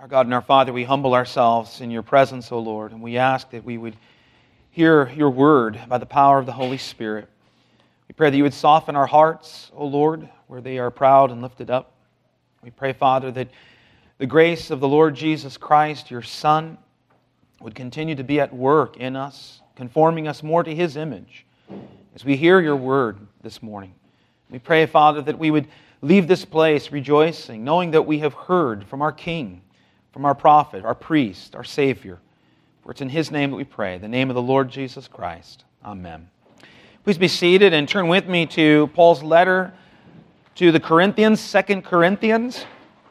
Our God and our Father, we humble ourselves in your presence, O Lord, and we ask that we would hear your word by the power of the Holy Spirit. We pray that you would soften our hearts, O Lord, where they are proud and lifted up. We pray, Father, that the grace of the Lord Jesus Christ, your Son, would continue to be at work in us, conforming us more to His image as we hear your word this morning. We pray, Father, that we would leave this place rejoicing, knowing that we have heard from our King, from our prophet, our priest, our Savior. For it's in His name that we pray, the name of the Lord Jesus Christ. Amen. Please be seated and turn with me to Paul's letter to the Corinthians, 2 Corinthians.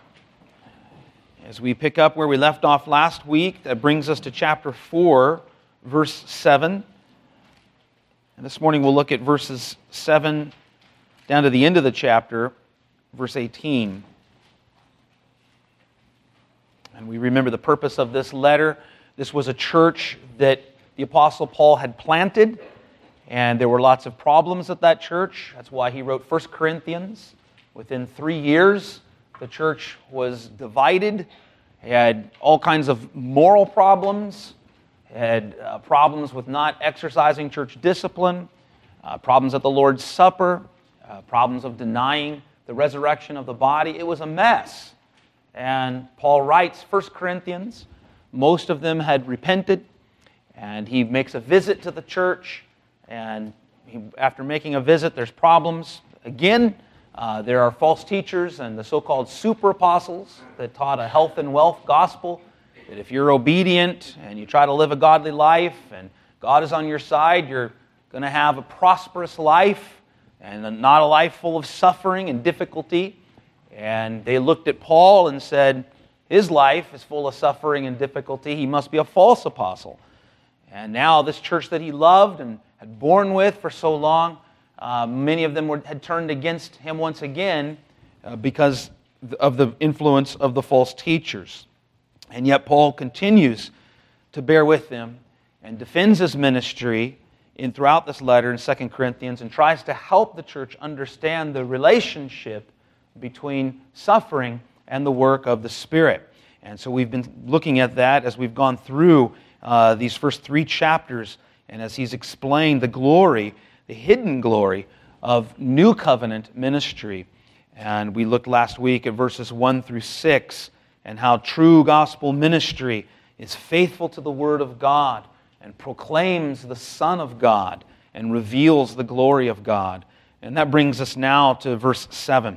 As we pick up where we left off last week, that brings us to chapter 4, verse 7. And this morning we'll look at verses 7 down to the end of the chapter, verse 18. And we remember the purpose of this letter. This was a church that the Apostle Paul had planted, and there were lots of problems at that church. That's why he wrote 1 Corinthians. Within 3 years, the church was divided. It had all kinds of moral problems. It had problems with not exercising church discipline, problems at the Lord's Supper, problems of denying the resurrection of the body. It was a mess. And Paul writes 1 Corinthians. Most of them had repented, and he makes a visit to the church. And after making a visit, there's problems. Again, there are false teachers and the so-called super apostles that taught a health and wealth gospel, that if you're obedient and you try to live a godly life and God is on your side, you're going to have a prosperous life and not a life full of suffering and difficulty. And they looked at Paul and said, his life is full of suffering and difficulty. He must be a false apostle. And now this church that he loved and had borne with for so long, many of them had turned against him once again because of the influence of the false teachers. And yet Paul continues to bear with them and defends his ministry throughout this letter in 2 Corinthians and tries to help the church understand the relationship between suffering and the work of the Spirit. And so we've been looking at that as we've gone through these first 3 chapters, and as he's explained the glory, the hidden glory of New Covenant ministry. And we looked last week at verses 1 through 6 and how true gospel ministry is faithful to the Word of God and proclaims the Son of God and reveals the glory of God. And that brings us now to verse 7.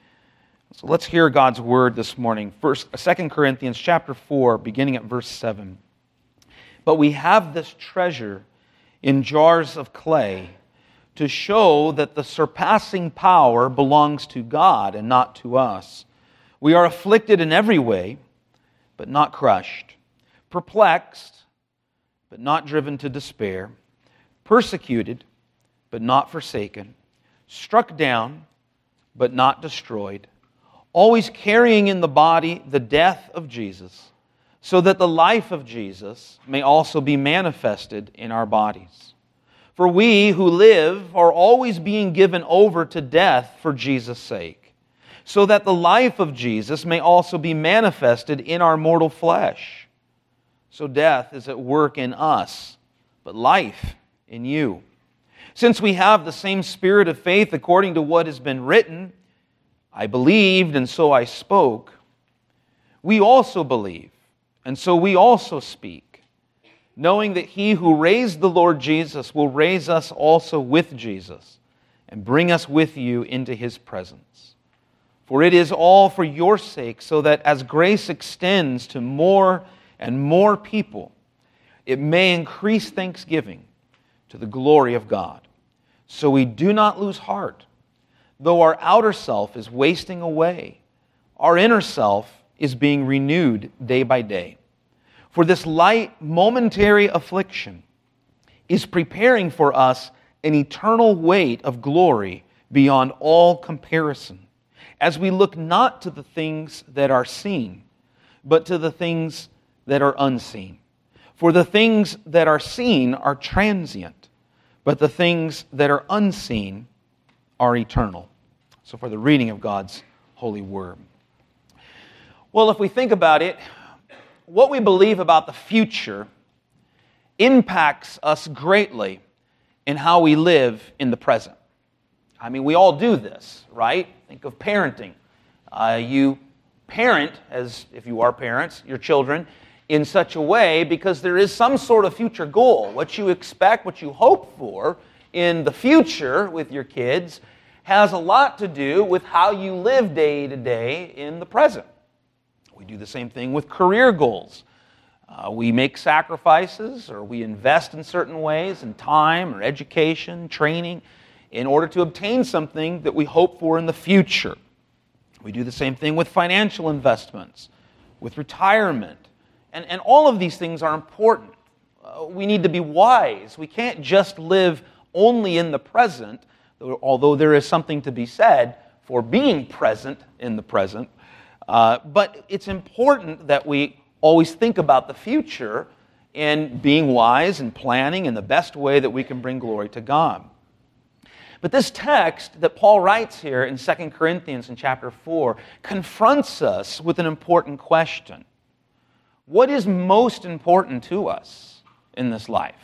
So let's hear God's word this morning. 2 Corinthians chapter 4, beginning at verse 7. But we have this treasure in jars of clay to show that the surpassing power belongs to God and not to us. We are afflicted in every way, but not crushed, perplexed, but not driven to despair, persecuted, but not forsaken, struck down, but not destroyed, always carrying in the body the death of Jesus, so that the life of Jesus may also be manifested in our bodies. For we who live are always being given over to death for Jesus' sake, so that the life of Jesus may also be manifested in our mortal flesh. So death is at work in us, but life in you. Since we have the same spirit of faith according to what has been written, I believed, and so I spoke. We also believe, and so we also speak, knowing that He who raised the Lord Jesus will raise us also with Jesus and bring us with you into His presence. For it is all for your sake, so that as grace extends to more and more people, it may increase thanksgiving to the glory of God. So we do not lose heart. Though our outer self is wasting away, our inner self is being renewed day by day. For this light, momentary affliction is preparing for us an eternal weight of glory beyond all comparison, as we look not to the things that are seen, but to the things that are unseen. For the things that are seen are transient, but the things that are unseen are eternal. So for the reading of God's holy word. Well, if we think about it, what we believe about the future impacts us greatly in how we live in the present. I mean, we all do this, right? Think of parenting. You parent, as if you are parents, your children in such a way because there is some sort of future goal. What you expect, what you hope for in the future with your kids has a lot to do with how you live day to day in the present. We do the same thing with career goals. We make sacrifices or we invest in certain ways in time or education, training, in order to obtain something that we hope for in the future. We do the same thing with financial investments, with retirement. And all of these things are important. We need to be wise. We can't just live only in the present, although there is something to be said for being present in the present. But it's important that we always think about the future and being wise and planning in the best way that we can bring glory to God. But this text that Paul writes here in 2 Corinthians in chapter 4 confronts us with an important question. What is most important to us in this life?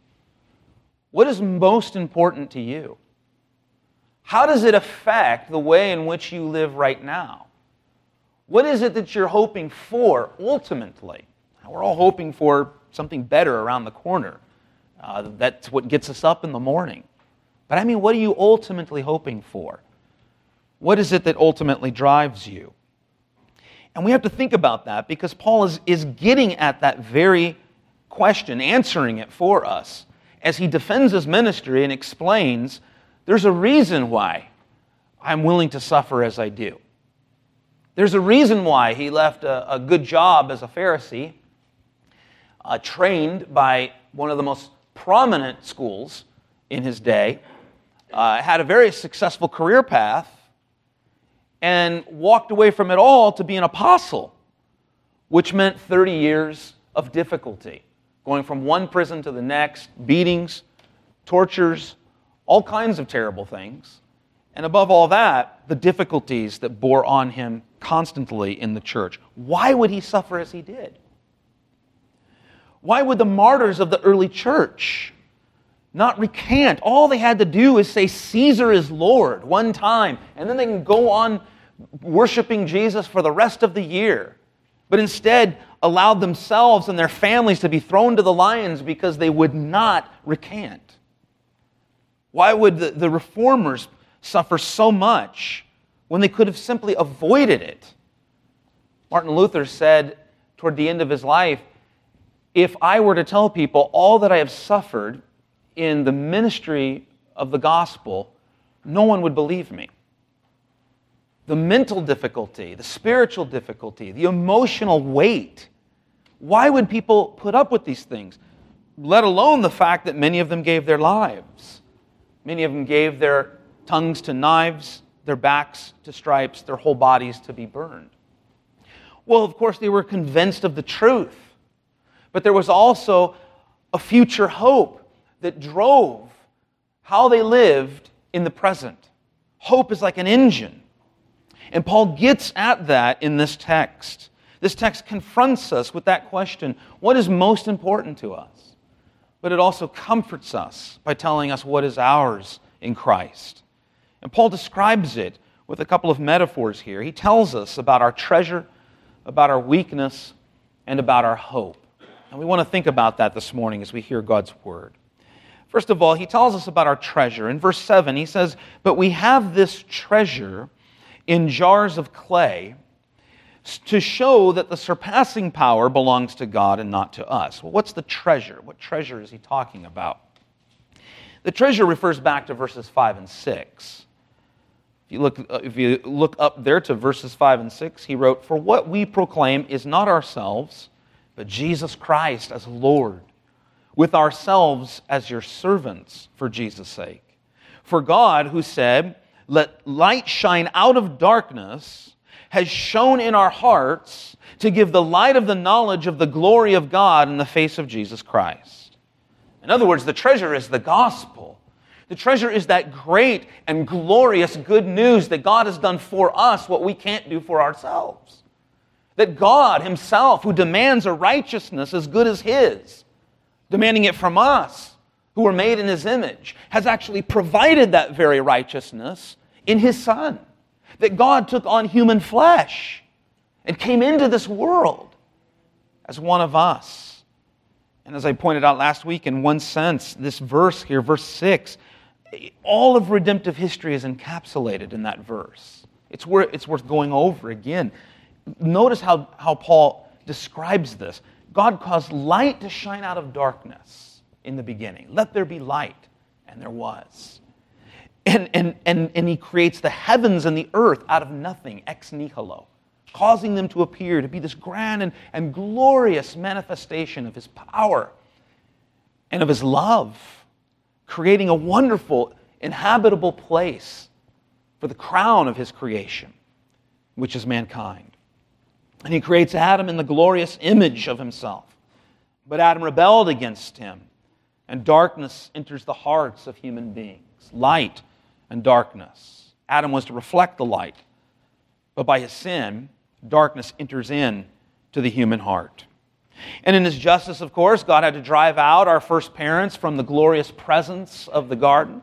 What is most important to you? How does it affect the way in which you live right now? What is it that you're hoping for ultimately? We're all hoping for something better around the corner. That's what gets us up in the morning. But I mean, what are you ultimately hoping for? What is it that ultimately drives you? And we have to think about that because Paul is getting at that very question, answering it for us, as he defends his ministry and explains there's a reason why I'm willing to suffer as I do. There's a reason why he left a good job as a Pharisee, trained by one of the most prominent schools in his day, had a very successful career path, and walked away from it all to be an apostle, which meant 30 years of difficulty, going from one prison to the next, beatings, tortures, all kinds of terrible things. And above all that, the difficulties that bore on him constantly in the church. Why would he suffer as he did? Why would the martyrs of the early church not recant? All they had to do is say Caesar is Lord one time, and then they can go on worshiping Jesus for the rest of the year. But instead allowed themselves and their families to be thrown to the lions because they would not recant. Why would the reformers suffer so much when they could have simply avoided it? Martin Luther said toward the end of his life, if I were to tell people all that I have suffered in the ministry of the gospel, no one would believe me. The mental difficulty, the spiritual difficulty, the emotional weight. Why would people put up with these things? Let alone the fact that many of them gave their lives. Many of them gave their tongues to knives, their backs to stripes, their whole bodies to be burned. Well, of course, they were convinced of the truth. But there was also a future hope that drove how they lived in the present. Hope is like an engine. And Paul gets at that in this text. This text confronts us with that question, what is most important to us? But it also comforts us by telling us what is ours in Christ. And Paul describes it with a couple of metaphors here. He tells us about our treasure, about our weakness, and about our hope. And we want to think about that this morning as we hear God's word. First of all, he tells us about our treasure. In verse 7, he says, but we have this treasure in jars of clay to show that the surpassing power belongs to God and not to us. Well, what's the treasure? What treasure is he talking about? The treasure refers back to verses 5 and 6. If you look up there to verses 5 and 6, he wrote, for what we proclaim is not ourselves, but Jesus Christ as Lord, with ourselves as your servants for Jesus' sake. For God, who said, let light shine out of darkness, has shone in our hearts to give the light of the knowledge of the glory of God in the face of Jesus Christ. In other words, the treasure is the gospel. The treasure is that great and glorious good news that God has done for us what we can't do for ourselves. That God himself, who demands a righteousness as good as his, demanding it from us, who were made in his image, has actually provided that very righteousness in his Son. That God took on human flesh and came into this world as one of us. And as I pointed out last week, in one sense, this verse here, verse 6, all of redemptive history is encapsulated in that verse. It's worth going over again. Notice how Paul describes this. God caused light to shine out of darkness in the beginning. Let there be light, and there was. And he creates the heavens and the earth out of nothing, ex nihilo, causing them to appear to be this grand and glorious manifestation of his power and of his love, creating a wonderful, inhabitable place for the crown of his creation, which is mankind. And he creates Adam in the glorious image of himself. But Adam rebelled against him, and darkness enters the hearts of human beings. Light and darkness. Adam was to reflect the light, but by his sin, darkness enters in to the human heart. And in his justice, of course, God had to drive out our first parents from the glorious presence of the garden.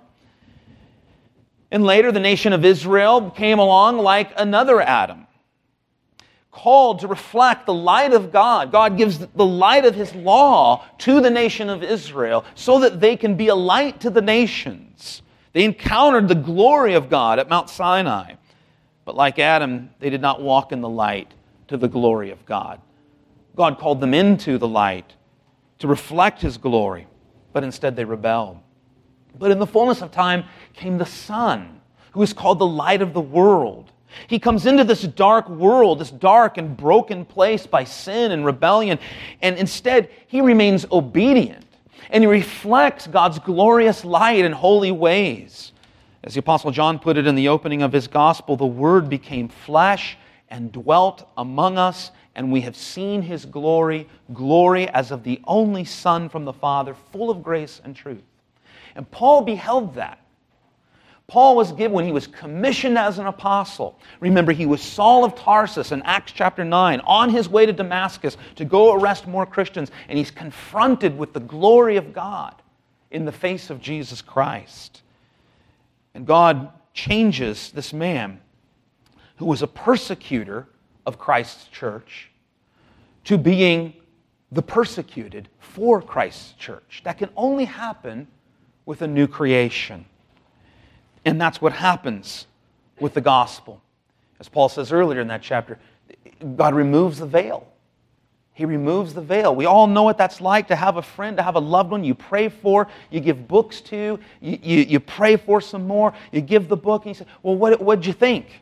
And later, the nation of Israel came along like another Adam, called to reflect the light of God. God gives the light of his law to the nation of Israel so that they can be a light to the nations. They encountered the glory of God at Mount Sinai. But like Adam, they did not walk in the light to the glory of God. God called them into the light to reflect his glory, but instead they rebelled. But in the fullness of time came the Son, who is called the light of the world. He comes into this dark world, this dark and broken place by sin and rebellion, and instead he remains obedient, and he reflects God's glorious light and holy ways. As the Apostle John put it in the opening of his gospel, the Word became flesh and dwelt among us, and we have seen his glory, glory as of the only Son from the Father, full of grace and truth. And Paul beheld that. Paul was given, when he was commissioned as an apostle, remember he was Saul of Tarsus in Acts chapter 9, on his way to Damascus to go arrest more Christians, and he's confronted with the glory of God in the face of Jesus Christ. And God changes this man who was a persecutor of Christ's church to being the persecuted for Christ's church. That can only happen with a new creation. And that's what happens with the gospel. As Paul says earlier in that chapter, God removes the veil. He removes the veil. We all know what that's like, to have a friend, to have a loved one you pray for, you give books to, you pray for some more, you give the book, and you say, well, what'd you think?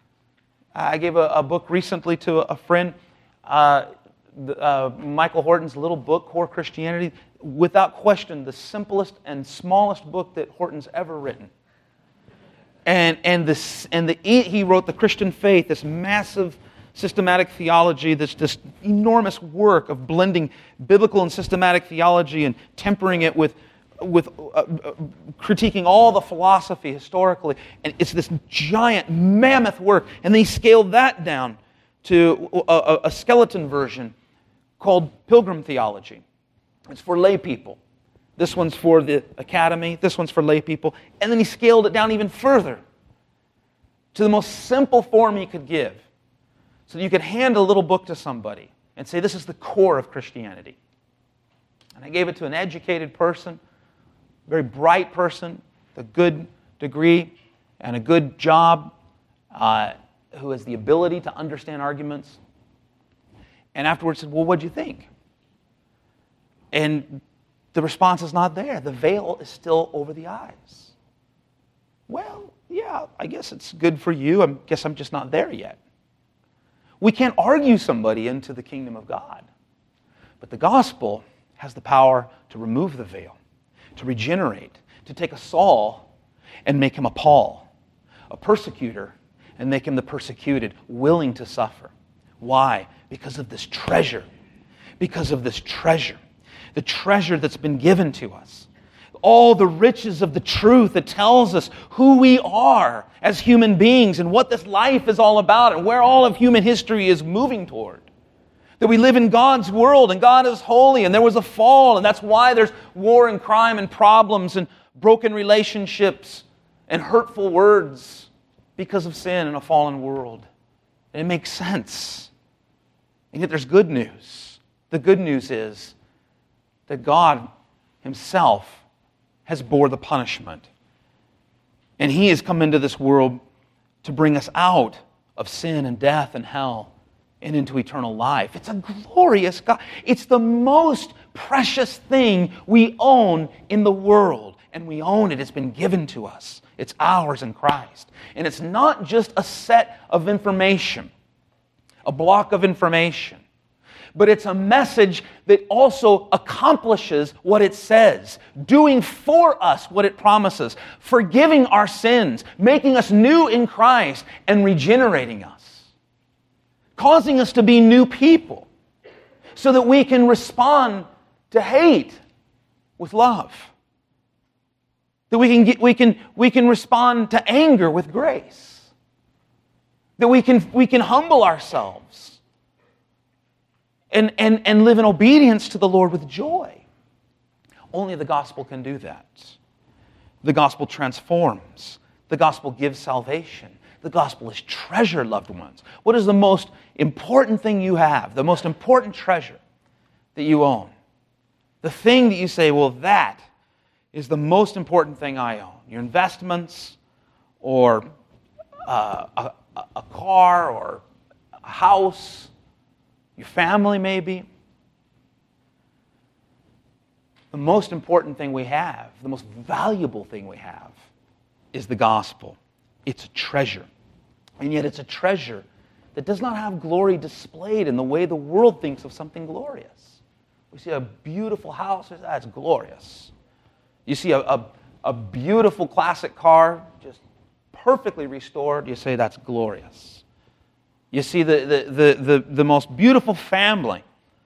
I gave a book recently to a friend, Michael Horton's little book, Core Christianity, without question the simplest and smallest book that Horton's ever written. He wrote The Christian Faith, this massive systematic theology, this enormous work of blending biblical and systematic theology and tempering it with critiquing all the philosophy historically. And it's this giant, mammoth work. And then he scaled that down to a skeleton version called Pilgrim Theology. It's for lay people. This one's for the academy. This one's for lay people. And then he scaled it down even further to the most simple form he could give. So that you could hand a little book to somebody and say, this is the core of Christianity. And I gave it to an educated person, a very bright person, with a good degree and a good job, who has the ability to understand arguments. And afterwards said, well, what'd you think? And the response is not there. The veil is still over the eyes. Well, yeah, I guess it's good for you. I guess I'm just not there yet. We can't argue somebody into the kingdom of God. But the gospel has the power to remove the veil, to regenerate, to take a Saul and make him a Paul, a persecutor and make him the persecuted, willing to suffer. Why? Because of this treasure. Because of this treasure. The treasure that's been given to us. all the riches of the truth that tells us who we are as human beings and what this life is all about and where all of human history is moving toward. That we live in God's world and God is holy and there was a fall and that's why there's war and crime and problems and broken relationships and hurtful words because of sin in a fallen world. And it makes sense. And yet there's good news. The good news is that God Himself has bore the punishment. And He has come into this world to bring us out of sin and death and hell and into eternal life. It's a glorious God. It's the most precious thing we own in the world. And we own it. It's been given to us. It's ours in Christ. And it's not just a set of information, a block of information, but it's a message that also accomplishes what it says, doing for us what it promises, forgiving our sins, making us new in Christ, and regenerating us, causing us to be new people so that we can respond to hate with love, that we can respond to anger with grace, that we can humble ourselves and live in obedience to the Lord with joy. Only the gospel can do that. The gospel transforms. The gospel gives salvation. The gospel is treasure, loved ones. What is the most important thing you have? The most important treasure that you own? The thing that you say, well, that is the most important thing I own. Your investments or a car or a house, your family maybe. The most important thing we have, the most valuable thing we have, is the gospel. It's a treasure. And yet it's a treasure that does not have glory displayed in the way the world thinks of something glorious. We see a beautiful house, that's glorious. You see a beautiful classic car, just perfectly restored, you say that's glorious. You see the most beautiful family,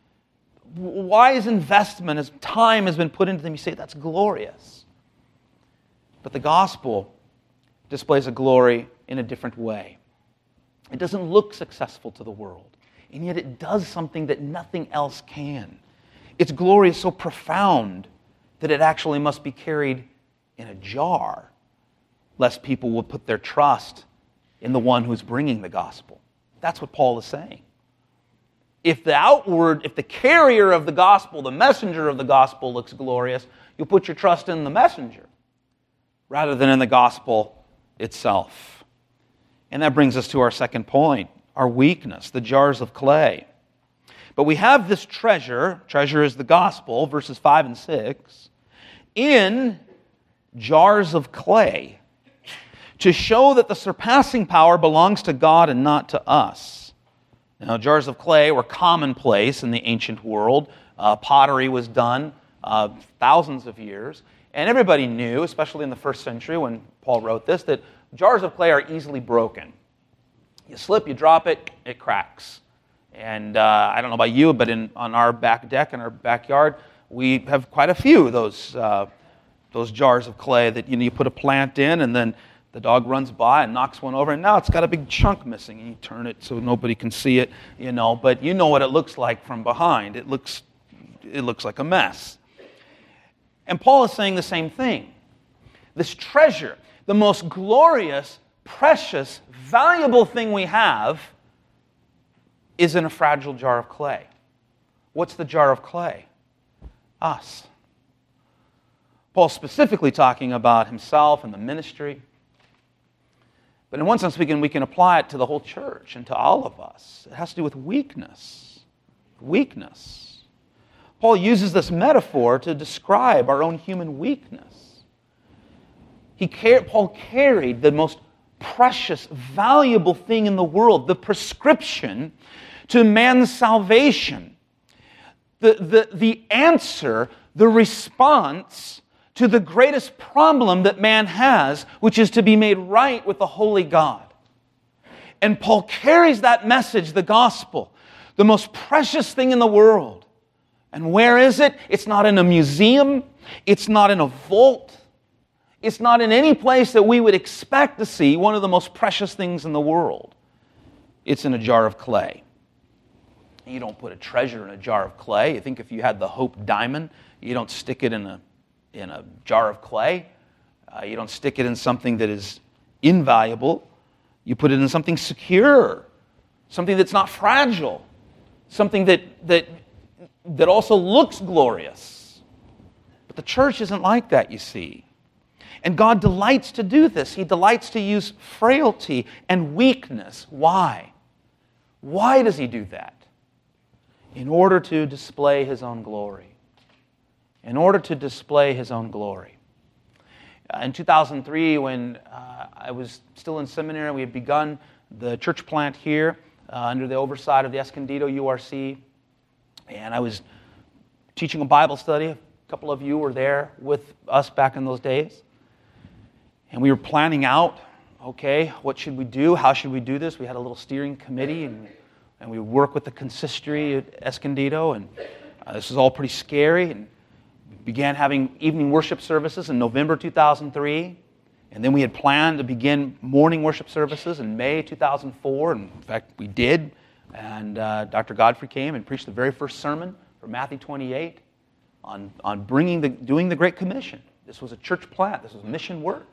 wise investment as time has been put into them, you say that's glorious. But the gospel displays a glory in a different way. It doesn't look successful to the world, and yet it does something that nothing else can. Its glory is so profound that it actually must be carried in a jar, lest people will put their trust in the one who's bringing the gospel. That's what Paul is saying. If the carrier of the gospel, the messenger of the gospel looks glorious, you'll put your trust in the messenger rather than in the gospel itself. And that brings us to our second point, our weakness, the jars of clay. But we have this treasure is the gospel, verses 5 and 6, in jars of clay, to show that the surpassing power belongs to God and not to us. Now, jars of clay were commonplace in the ancient world. Pottery was done thousands of years. And everybody knew, especially in the first century when Paul wrote this, that jars of clay are easily broken. You slip, you drop it, it cracks. And I don't know about you, but on our back deck in our backyard, we have quite a few of those jars of clay that you put a plant in, and then the dog runs by and knocks one over, and now it's got a big chunk missing, and you turn it so nobody can see it, but you know what it looks like from behind. It looks like a mess. And Paul is saying the same thing. This treasure, the most glorious, precious, valuable thing we have, is in a fragile jar of clay. What's the jar of clay? Us. Paul's specifically talking about himself and the ministry. But in one sense, we can apply it to the whole church and to all of us. It has to do with weakness. Weakness. Paul uses this metaphor to describe our own human weakness. Paul carried the most precious, valuable thing in the world, the prescription to man's salvation, the answer, the response to the greatest problem that man has, which is to be made right with the holy God. And Paul carries that message, the gospel, the most precious thing in the world, And where is it? It's not in a museum. It's not in a vault. It's not in any place that we would expect to see one of the most precious things in the world. It's in a jar of clay. You don't put a treasure in a jar of clay. You think if you had the Hope diamond, you don't stick it in a jar of clay. You don't stick it in something that is invaluable. You put it in something secure, something that's not fragile, something that also looks glorious. But the church isn't like that, you see. And God delights to do this. He delights to use frailty and weakness. Why? Why does He do that? In order to display His own glory. In order to display His own glory. In 2003, when I was still in seminary, we had begun the church plant here under the oversight of the Escondido URC. And I was teaching a Bible study. A couple of you were there with us back in those days. And we were planning out, okay, what should we do? How should we do this? We had a little steering committee, and we would work with the consistory at Escondido. And this was all pretty scary. And we began having evening worship services in November 2003. And then we had planned to begin morning worship services in May 2004. And in fact, we did. And Dr. Godfrey came and preached the very first sermon from Matthew 28 on doing the Great Commission. This was a church plant. This was mission work.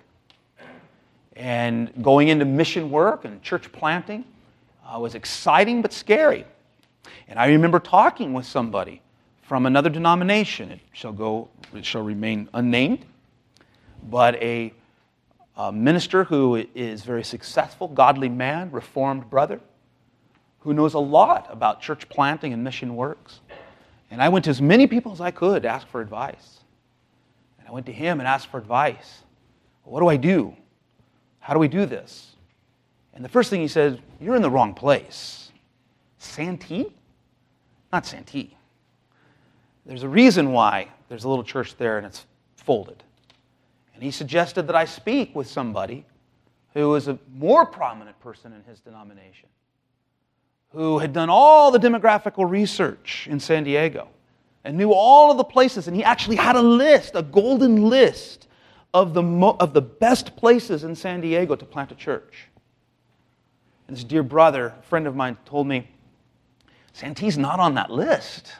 And going into mission work and church planting was exciting but scary. And I remember talking with somebody from another denomination. It shall remain unnamed. But a minister who is very successful, godly man, Reformed brother, who knows a lot about church planting and mission works. And I went to as many people as I could to ask for advice. And I went to him and asked for advice. What do I do? How do we do this? And the first thing he said, you're in the wrong place. Santee? Not Santee. There's a reason why there's a little church there and it's folded. And he suggested that I speak with somebody who was a more prominent person in his denomination, who had done all the demographical research in San Diego and knew all of the places. And he actually had a list, a golden list, of the best places in San Diego to plant a church. And this dear brother, a friend of mine, told me, Santee's not on that list.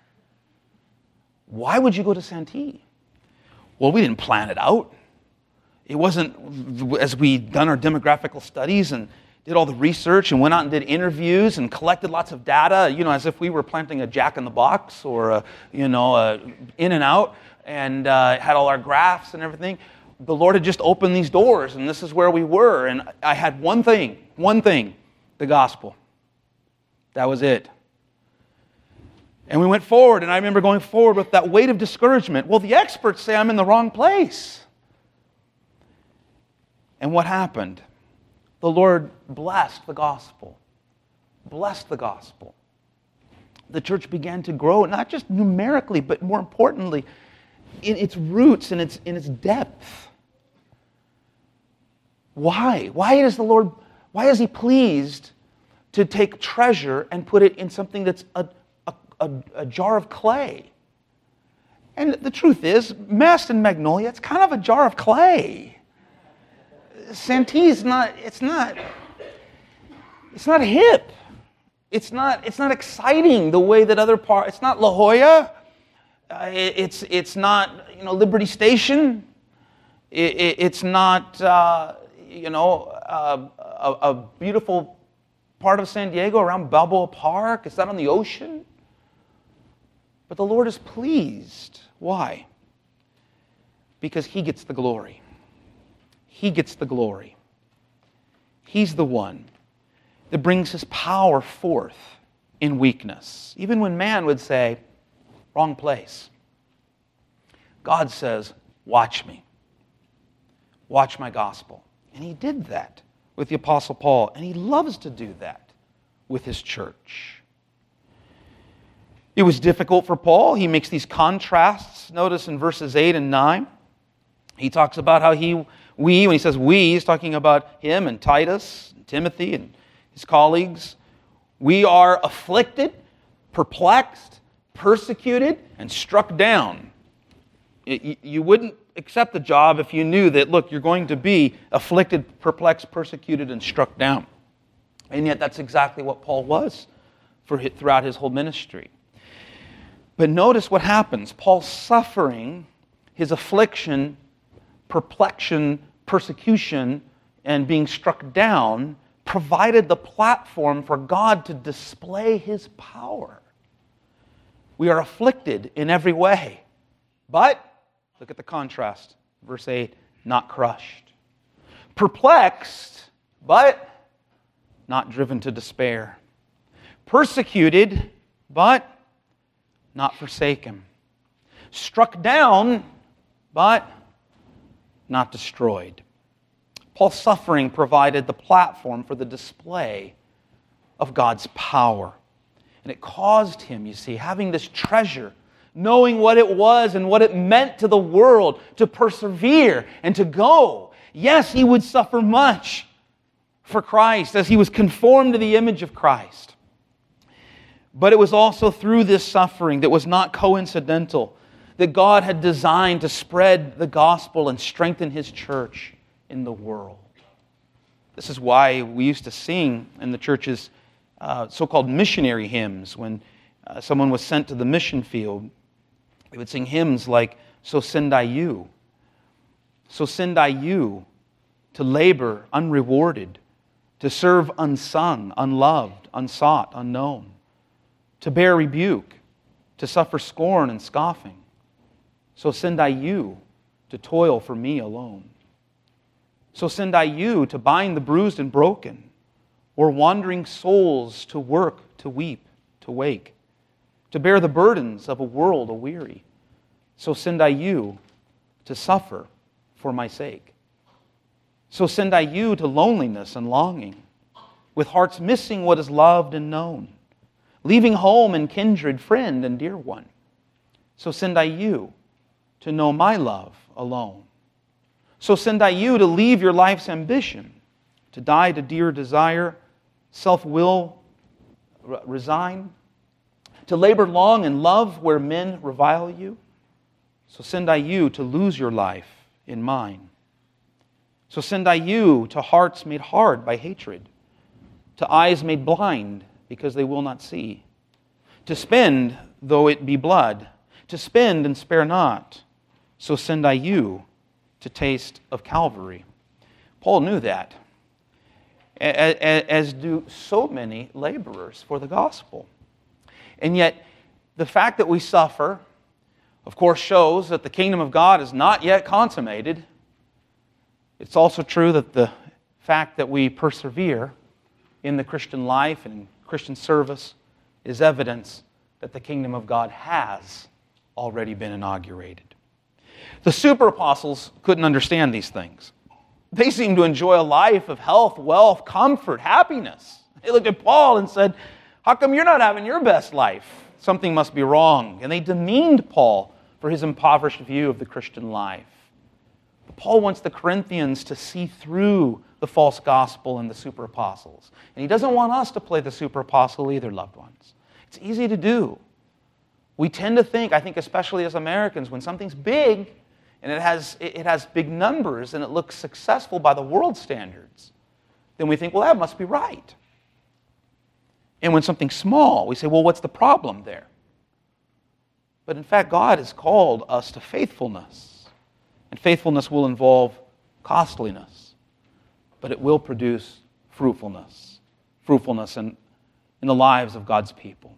Why would you go to Santee? Well, we didn't plan it out. It wasn't as we'd done our demographical studies and did all the research and went out and did interviews and collected lots of data, as if we were planting a Jack in the Box or a In-N-Out. And had all our graphs and everything. The Lord had just opened these doors, and this is where we were. And I had one thing, the gospel. That was it. And we went forward, and I remember going forward with that weight of discouragement. Well, the experts say I'm in the wrong place. And what happened? The Lord blessed the gospel. Blessed the gospel. The church began to grow, not just numerically, but more importantly, in its roots, in its depth. Why? Why is He pleased to take treasure and put it in something that's a jar of clay? And the truth is, Mast and Magnolia, it's kind of a jar of clay. Santee's not hip. It's not exciting the way that other parts. It's not La Jolla. It's not Liberty Station. It's not a beautiful part of San Diego around Balboa Park. It's not on the ocean. But the Lord is pleased. Why? Because He gets the glory. He gets the glory. He's the one that brings His power forth in weakness. Even when man would say, wrong place. God says, watch me. Watch my gospel. And He did that with the Apostle Paul. And He loves to do that with His church. It was difficult for Paul. He makes these contrasts. Notice in verses 8 and 9. He talks about how when he says we, he's talking about him and Titus and Timothy and his colleagues. We are afflicted, perplexed, persecuted and struck down. You wouldn't accept the job if you knew that, look, you're going to be afflicted, perplexed, persecuted, and struck down. And yet that's exactly what Paul was throughout his whole ministry. But notice what happens. Paul's suffering, his affliction, perplexion, persecution, and being struck down provided the platform for God to display His power. We are afflicted in every way. But, look at the contrast. Verse 8, not crushed. Perplexed, but not driven to despair. Persecuted, but not forsaken. Struck down, but not destroyed. Paul's suffering provided the platform for the display of God's power. And it caused him, you see, having this treasure, knowing what it was and what it meant to the world, to persevere and to go. Yes, he would suffer much for Christ as he was conformed to the image of Christ. But it was also through this suffering that was not coincidental that God had designed to spread the gospel and strengthen His church in the world. This is why we used to sing in the church's so-called missionary hymns. When someone was sent to the mission field, they would sing hymns like, "So send I you. So send I you to labor unrewarded, to serve unsung, unloved, unsought, unknown, to bear rebuke, to suffer scorn and scoffing. So send I you to toil for me alone. So send I you to bind the bruised and broken, or wandering souls to work, to weep, to wake, to bear the burdens of a world aweary. So send I you to suffer for my sake. So send I you to loneliness and longing, with hearts missing what is loved and known, leaving home and kindred, friend and dear one. So send I you to know my love alone. So send I you to leave your life's ambition, to die to dear desire, self-will resign, to labor long in love where men revile you. So send I you to lose your life in mine. So send I you to hearts made hard by hatred, to eyes made blind because they will not see, to spend though it be blood, to spend and spare not. So send I you to taste of Calvary." Paul knew that, as do so many laborers for the gospel. And yet, the fact that we suffer, of course, shows that the kingdom of God is not yet consummated. It's also true that the fact that we persevere in the Christian life and in Christian service is evidence that the kingdom of God has already been inaugurated. The super apostles couldn't understand these things. They seemed to enjoy a life of health, wealth, comfort, happiness. They looked at Paul and said, "How come you're not having your best life? Something must be wrong." And they demeaned Paul for his impoverished view of the Christian life. But Paul wants the Corinthians to see through the false gospel and the super apostles. And he doesn't want us to play the super apostle either, loved ones. It's easy to do. We tend to think, I think especially as Americans, when something's big and it has big numbers and it looks successful by the world standards, then we think, well, that must be right. And when something's small, we say, well, what's the problem there? But in fact, God has called us to faithfulness. And faithfulness will involve costliness, but it will produce fruitfulness. Fruitfulness in the lives of God's people.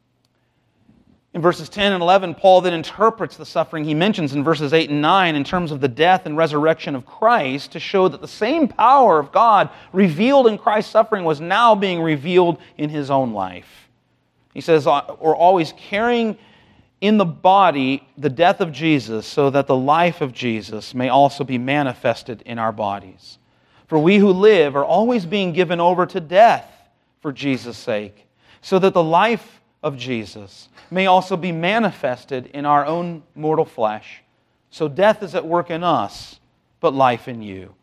In verses 10 and 11, Paul then interprets the suffering he mentions in verses 8 and 9 in terms of the death and resurrection of Christ to show that the same power of God revealed in Christ's suffering was now being revealed in his own life. He says, we're always carrying in the body the death of Jesus so that the life of Jesus may also be manifested in our bodies. For we who live are always being given over to death for Jesus' sake, so that the life of Jesus may also be manifested in our own mortal flesh. So death is at work in us, but life in you.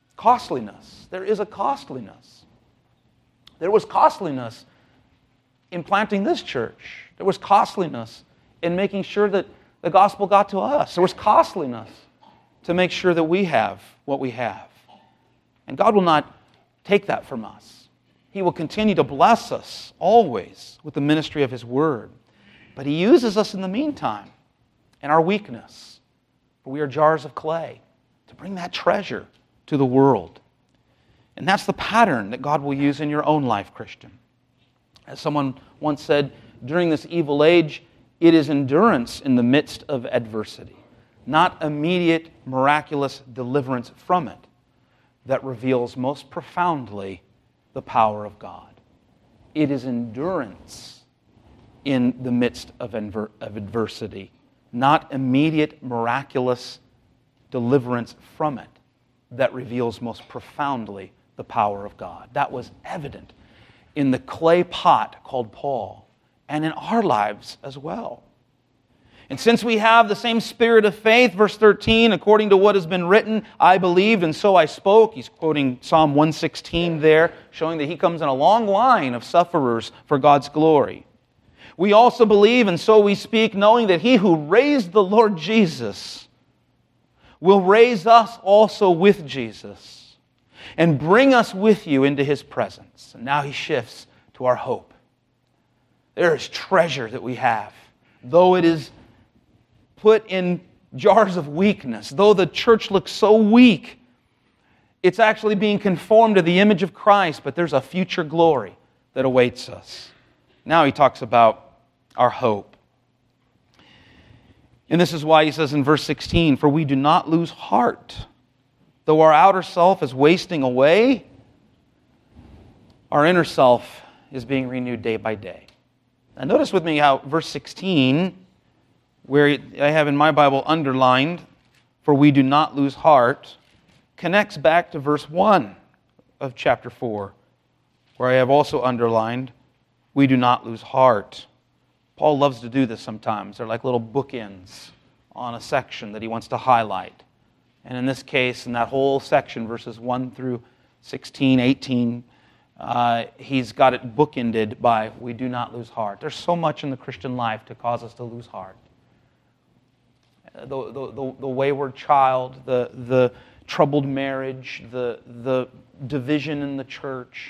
Costliness. There is a costliness. There was costliness in planting this church. There was costliness in making sure that the gospel got to us. There was costliness to make sure that we have what we have. And God will not take that from us. He will continue to bless us always with the ministry of His Word. But He uses us in the meantime, in our weakness, for we are jars of clay, to bring that treasure to the world. And that's the pattern that God will use in your own life, Christian. As someone once said, during this evil age, it is endurance in the midst of adversity, not immediate miraculous deliverance from it, that reveals most profoundly the power of God. It is endurance in the midst of adversity, not immediate miraculous deliverance from it, that reveals most profoundly the power of God. That was evident in the clay pot called Paul, and in our lives as well. And since we have the same spirit of faith, verse 13, according to what has been written, I believed and so I spoke. He's quoting Psalm 116 there, showing that he comes in a long line of sufferers for God's glory. We also believe and so we speak, knowing that He who raised the Lord Jesus will raise us also with Jesus and bring us with you into His presence. And now he shifts to our hope. There is treasure that we have, though it is put in jars of weakness. Though the church looks so weak, it's actually being conformed to the image of Christ, but there's a future glory that awaits us. Now he talks about our hope. And this is why he says in verse 16, for we do not lose heart. Though our outer self is wasting away, our inner self is being renewed day by day. Now notice with me how verse 16, where I have in my Bible underlined, for we do not lose heart, connects back to verse 1 of chapter 4, where I have also underlined, we do not lose heart. Paul loves to do this sometimes. They're like little bookends on a section that he wants to highlight. And in this case, in that whole section, verses 1 through 16, 18, he's got it bookended by, we do not lose heart. There's so much in the Christian life to cause us to lose heart. The wayward child, the troubled marriage, the division in the church,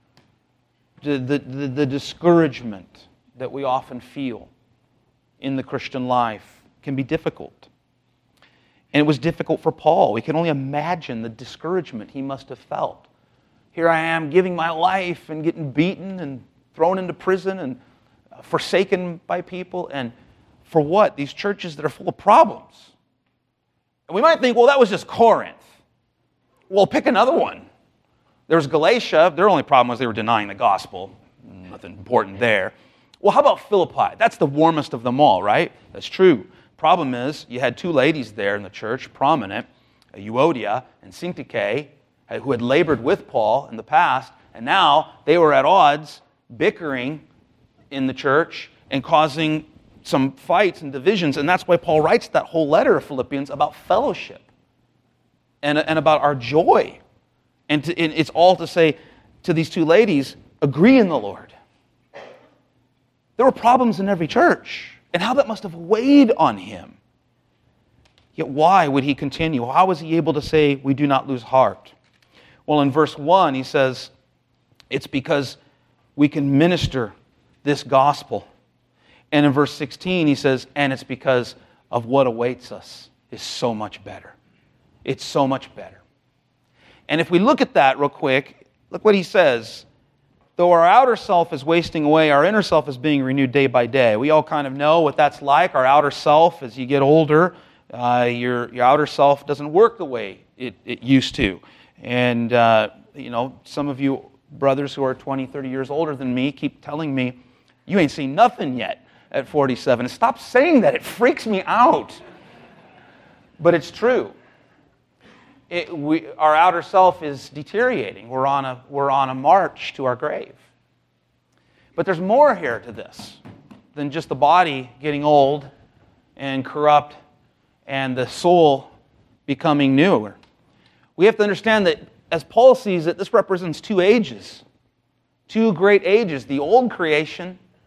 the discouragement that we often feel in the Christian life can be difficult. And it was difficult for Paul. We can only imagine the discouragement he must have felt. Here I am giving my life and getting beaten and thrown into prison and forsaken by people. And for what? These churches that are full of problems. And we might think, well, that was just Corinth. Well, pick another one. There's Galatia. Their only problem was they were denying the gospel. Nothing important there. Well, how about Philippi? That's the warmest of them all, right? That's true. Problem is, you had two ladies there in the church, prominent, Euodia and Syntyche, who had labored with Paul in the past, and now they were at odds, bickering in the church and causing some fights and divisions, and that's why Paul writes that whole letter of Philippians about fellowship and about our joy. And it's all to say to these two ladies, agree in the Lord. There were problems in every church, and how that must have weighed on him. Yet why would he continue? How was he able to say, we do not lose heart? Well, in verse 1, he says, it's because we can minister this gospel. And in verse 16, he says, and it's because of what awaits us is so much better. It's so much better. And if we look at that real quick, look what he says. Though our outer self is wasting away, our inner self is being renewed day by day. We all kind of know what that's like. Our outer self, as you get older, your outer self doesn't work the way it used to. And, some of you brothers who are 20, 30 years older than me keep telling me, you ain't seen nothing yet at 47. Stop saying that. It freaks me out. But it's true. Our outer self is deteriorating. We're on a march to our grave. But there's more here to this than just the body getting old and corrupt and the soul becoming newer. We have to understand that, as Paul sees it, this represents two ages, two great ages, the old creation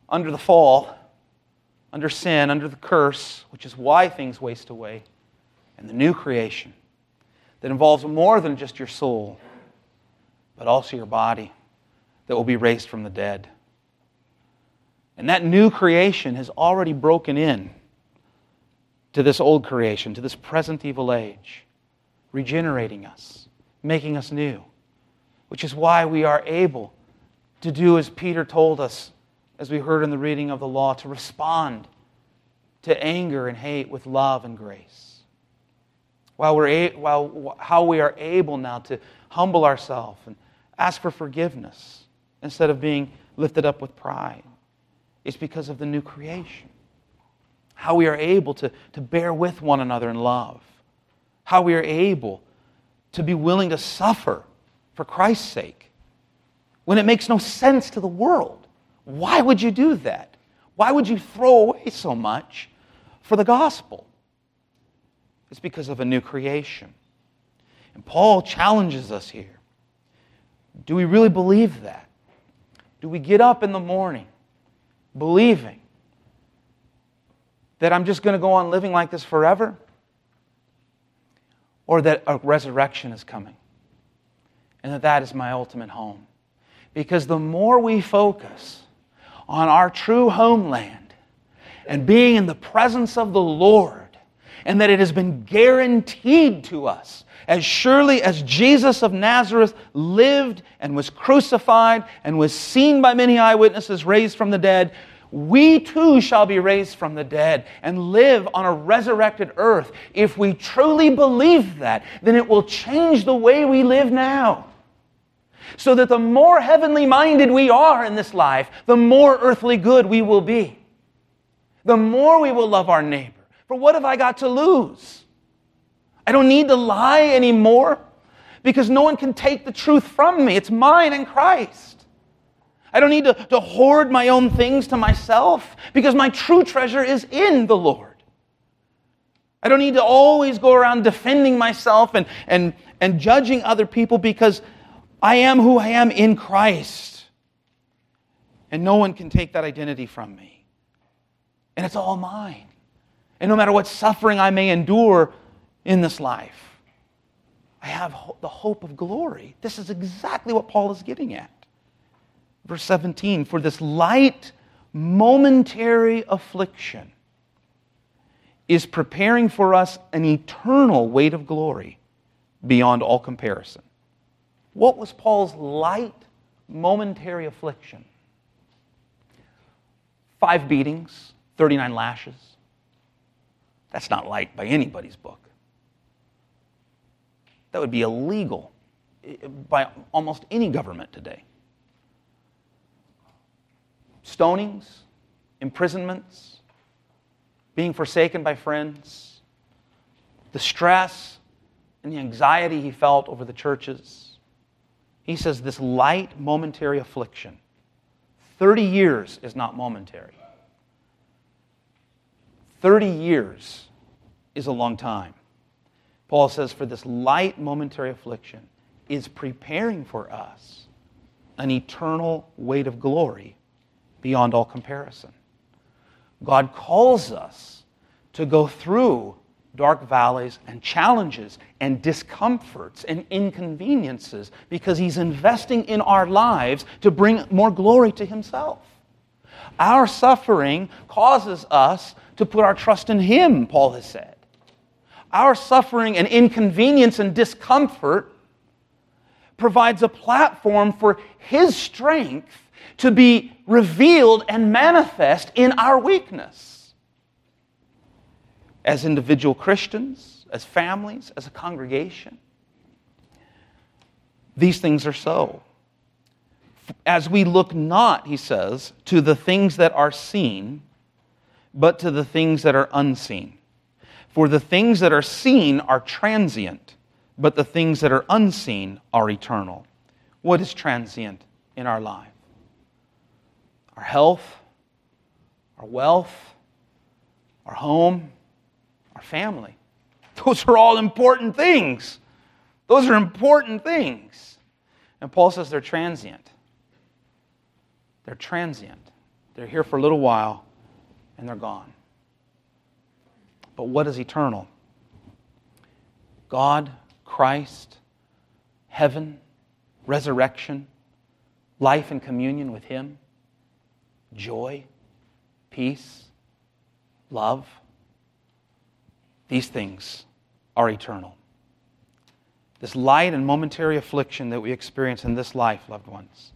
under the fall, under sin, under the curse, which is why things waste away, and the new creation that involves more than just your soul, but also your body that will be raised from the dead. And that new creation has already broken in to this old creation, to this present evil age, regenerating us, making us new, which is why we are able to do as Peter told us, as we heard in the reading of the law, to respond to anger and hate with love and grace. How we are able now to humble ourselves and ask for forgiveness instead of being lifted up with pride. It's because of the new creation. How we are able to bear with one another in love. How we are able to be willing to suffer for Christ's sake when it makes no sense to the world. Why would you do that? Why would you throw away so much for the gospel? It's because of a new creation. And Paul challenges us here. Do we really believe that? Do we get up in the morning believing that I'm just going to go on living like this forever? Or that a resurrection is coming and that is my ultimate home? Because the more we focus on our true homeland and being in the presence of the Lord, and that it has been guaranteed to us, as surely as Jesus of Nazareth lived and was crucified and was seen by many eyewitnesses raised from the dead, we too shall be raised from the dead and live on a resurrected earth. If we truly believe that, then it will change the way we live now. So that the more heavenly minded we are in this life, the more earthly good we will be. The more we will love our neighbor. For what have I got to lose? I don't need to lie anymore because no one can take the truth from me. It's mine in Christ. I don't need to hoard my own things to myself because my true treasure is in the Lord. I don't need to always go around defending myself and judging other people because I am who I am in Christ. And no one can take that identity from me. And it's all mine. And no matter what suffering I may endure in this life, I have the hope of glory. This is exactly what Paul is getting at. Verse 17, for this light, momentary affliction is preparing for us an eternal weight of glory beyond all comparison. What was Paul's light, momentary affliction? 5 beatings, 39 lashes. That's not light by anybody's book. That would be illegal by almost any government today. Stonings, imprisonments, being forsaken by friends, the stress and the anxiety he felt over the churches. He says this light, momentary affliction. 30 years is not momentary. 30 years is a long time. Paul says, for this light momentary affliction is preparing for us an eternal weight of glory beyond all comparison. God calls us to go through dark valleys and challenges and discomforts and inconveniences because He's investing in our lives to bring more glory to Himself. Our suffering causes us to put our trust in Him, Paul has said. Our suffering and inconvenience and discomfort provides a platform for His strength to be revealed and manifest in our weakness. As individual Christians, as families, as a congregation, these things are so. As we look not, he says, to the things that are seen, but to the things that are unseen. For the things that are seen are transient, but the things that are unseen are eternal. What is transient in our life? Our health, our wealth, our home, our family. Those are all important things. Those are important things. And Paul says they're transient. They're transient. They're here for a little while, and they're gone. But what is eternal? God, Christ, heaven, resurrection, life and communion with Him, joy, peace, love. These things are eternal. This light and momentary affliction that we experience in this life, loved ones,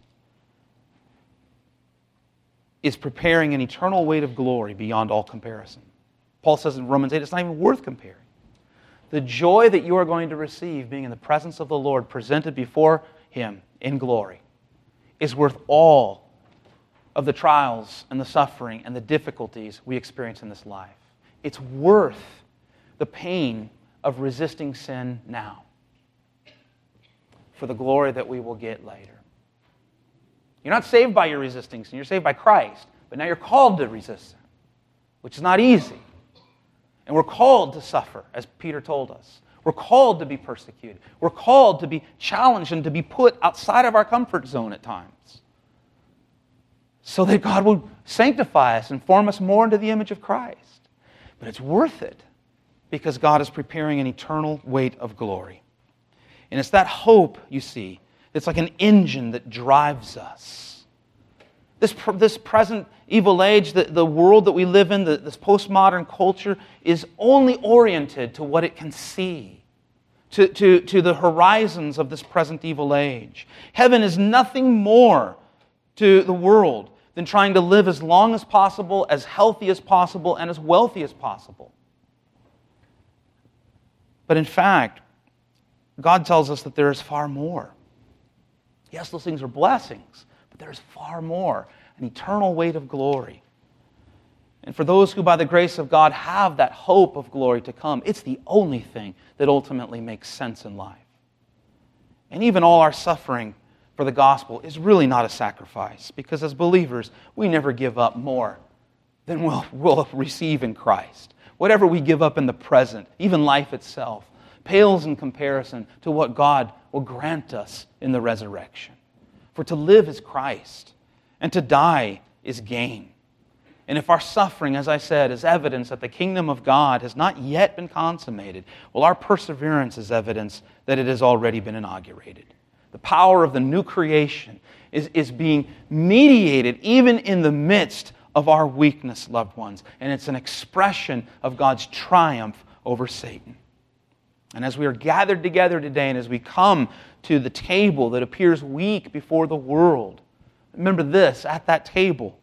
is preparing an eternal weight of glory beyond all comparison. Paul says in Romans 8, it's not even worth comparing. The joy that you are going to receive being in the presence of the Lord, presented before Him in glory, is worth all of the trials and the suffering and the difficulties we experience in this life. It's worth the pain of resisting sin now for the glory that we will get later. You're not saved by your resisting sin. You're saved by Christ. But now you're called to resist sin, which is not easy. And we're called to suffer, as Peter told us. We're called to be persecuted. We're called to be challenged and to be put outside of our comfort zone at times, so that God will sanctify us and form us more into the image of Christ. But it's worth it, because God is preparing an eternal weight of glory. And it's that hope, you see, it's like an engine that drives us. This present evil age, the world that we live in, this postmodern culture, is only oriented to what it can see, to the horizons of this present evil age. Heaven is nothing more to the world than trying to live as long as possible, as healthy as possible, and as wealthy as possible. But in fact, God tells us that there is far more. Yes, those things are blessings, but there is far more, an eternal weight of glory. And for those who, by the grace of God, have that hope of glory to come, it's the only thing that ultimately makes sense in life. And even all our suffering for the gospel is really not a sacrifice, because as believers, we never give up more than we'll receive in Christ. Whatever we give up in the present, even life itself, pales in comparison to what God will grant us in the resurrection. For to live is Christ, and to die is gain. And if our suffering, as I said, is evidence that the kingdom of God has not yet been consummated, well, our perseverance is evidence that it has already been inaugurated. The power of the new creation is being mediated even in the midst of our weakness, loved ones. And it's an expression of God's triumph over Satan. And as we are gathered together today, and as we come to the table that appears weak before the world, remember this: at that table,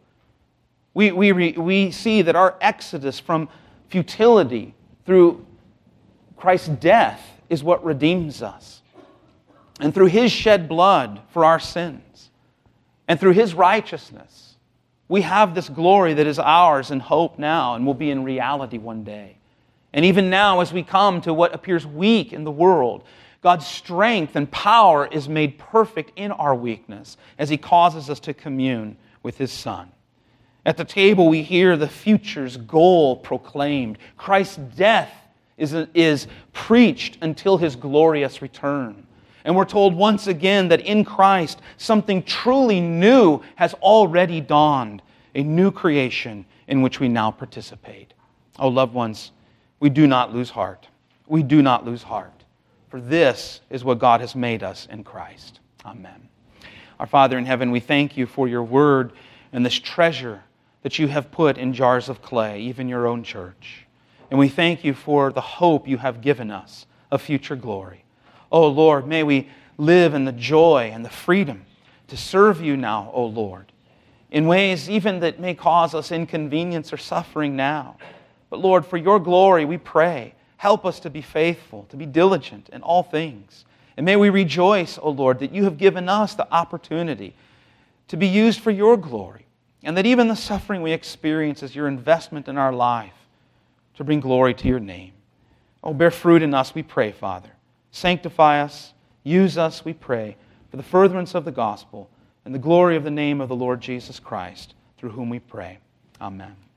we see that our exodus from futility through Christ's death is what redeems us. And through His shed blood for our sins, and through His righteousness, we have this glory that is ours in hope now and will be in reality one day. And even now, as we come to what appears weak in the world, God's strength and power is made perfect in our weakness as He causes us to commune with His Son. At the table, we hear the future's goal proclaimed. Christ's death is preached until His glorious return. And we're told once again that in Christ, something truly new has already dawned, a new creation in which we now participate. Oh, loved ones, we do not lose heart. We do not lose heart. For this is what God has made us in Christ. Amen. Our Father in heaven, we thank You for Your word and this treasure that You have put in jars of clay, even Your own church. And we thank You for the hope You have given us of future glory. Oh Lord, may we live in the joy and the freedom to serve You now, oh Lord, in ways even that may cause us inconvenience or suffering now. But Lord, for Your glory, we pray, help us to be faithful, to be diligent in all things. And may we rejoice, O Lord, that You have given us the opportunity to be used for Your glory, and that even the suffering we experience is Your investment in our life to bring glory to Your name. Oh, bear fruit in us, we pray, Father. Sanctify us, use us, we pray, for the furtherance of the gospel and the glory of the name of the Lord Jesus Christ, through whom we pray. Amen.